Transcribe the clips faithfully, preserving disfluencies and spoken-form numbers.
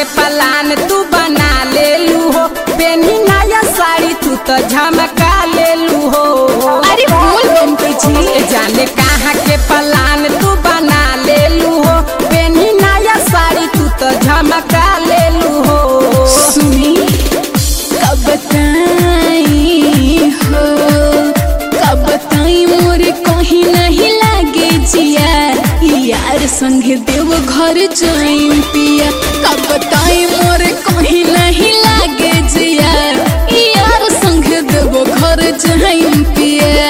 के पलान तू बना ले लू हो, पेनी नया साड़ी तू तो झमका ले लू हो। अरे बोल बंटी जी, जाने कहाँ के पलान तू बना ले लू हो, पेनी नया साड़ी तू तो झमका ले लू हो। सुनी कब बताई हो, कब बताई मोरे कहीं नहीं लागे जिया, यार संगे देव घर जाइम पिया। कब बताई मोरे कहीं नहीं लागे जिया, यार संगे देव घर जाइम पिया।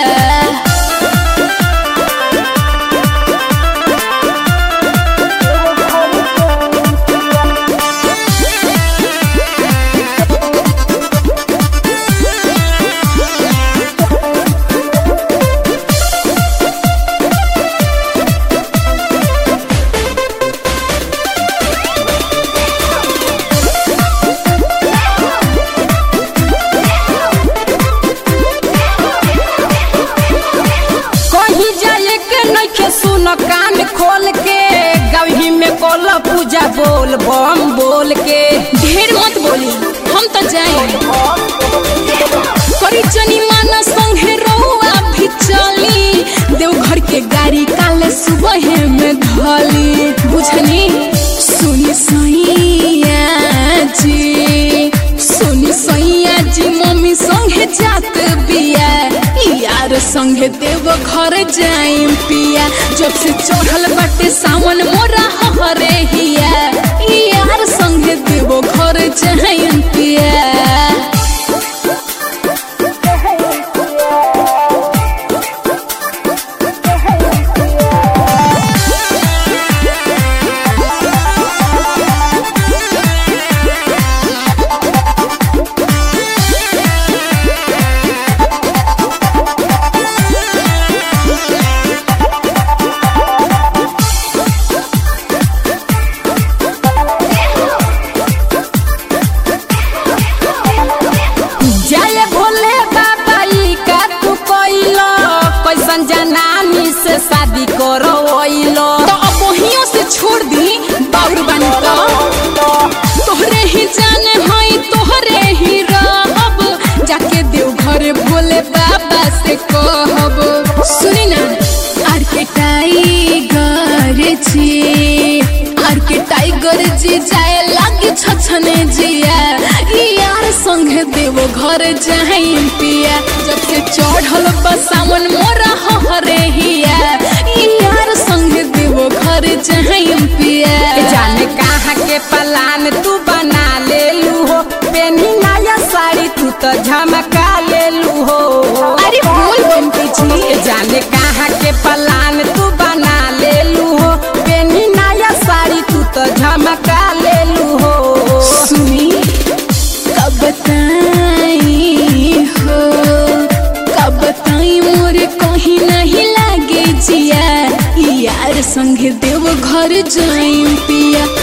सुन कान खोल के गवही में कोल पूजा बोल बम बोल के। ढेर मत बोली हम तो जाए करी जनी माना संगे रहुआ भी चली, देवघर के गाड़ी काले सुबह में धली बुझनी। सुनी सैया जी, सुनी सैया जी मम्मी संगे जात बिया, यार संगे देव घर जाइम पिया। जब से चढ़ल बाटे सावन मोरा हरे हिया, यार संगे देव घर जाइम पिया। जनानी से शादी करो तो अब वहियों से छोड़ दी बाउर बन का। तोहरे ही जाने हई तोहरे ही रहब, जाके देव घरे भोले बाबा से कहब। सुनी ना आर के टाइगर जी, आर के टाइगर जी जाए लागे छछने जिया, यार संगे देव घर जाइम पिया। जब से चढ़ल बसावन मोरा हरे हिया, यार संगे देव घर जाइम पिया। जाने कहाँ के पलान तू बना ले लू हो, पेनी नया साड़ी तू तो झमका ले लू हो। अरे बोल बंटी जी, जाने कहाँ के पलान तू बना ले लू हो, पेनी नया साड़ी तू तो झमका ले लू हो। सुनी कब बताई हो, कब बताई मोरे कहीं नहीं लागे जिया, यार संगे देव घर जाइम पिया।